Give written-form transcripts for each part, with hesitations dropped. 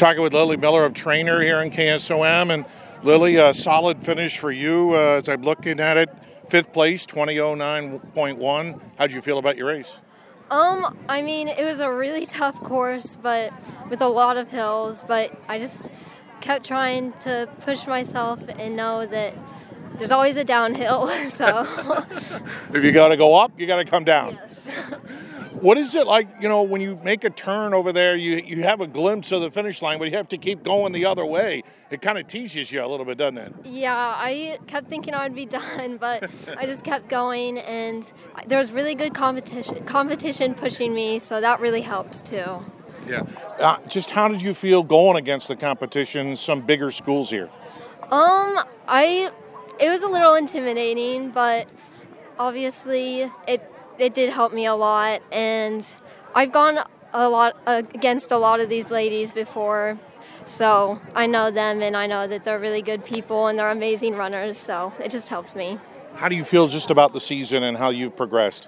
talking with Lily Miller of Trainer here in KSOM. And Lily, a solid finish for you as I'm looking at it. 5th place, 20:09.1. How'd you feel about your race? I mean, it was a really tough course, but with a lot of hills, but I just kept trying to push myself and know that there's always a downhill, so. If you got to go up, you got to come down. Yes. What is it like, when you make a turn over there, you have a glimpse of the finish line, but you have to keep going the other way. It kind of teaches you a little bit, doesn't it? Yeah, I kept thinking I would be done, but I just kept going, and there was really good competition pushing me, so that really helped too. Yeah. Just how did you feel going against the competition, some bigger schools here? It was a little intimidating, but obviously it did help me a lot, and I've gone a lot against a lot of these ladies before, so I know them and I know that they're really good people and they're amazing runners, so it just helped me. How do you feel just about the season and how you've progressed?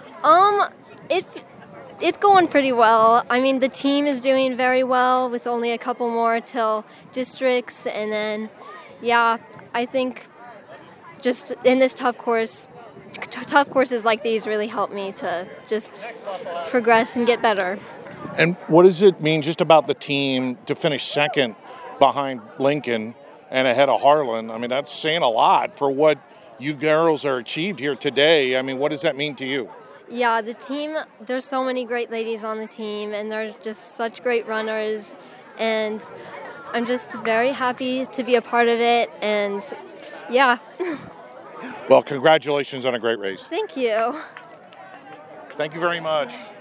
It's going pretty well. I mean, the team is doing very well with only a couple more till districts, and then, yeah, I think just in this tough courses like these really help me to just progress and get better. And what does it mean just about the team to finish second behind Lincoln and ahead of Harlan? I mean, that's saying a lot for what you girls are achieved here today. I mean, what does that mean to you? Yeah, the team, there's so many great ladies on the team, and they're just such great runners, and I'm just very happy to be a part of it, and yeah. Well, congratulations on a great race. Thank you. Thank you very much.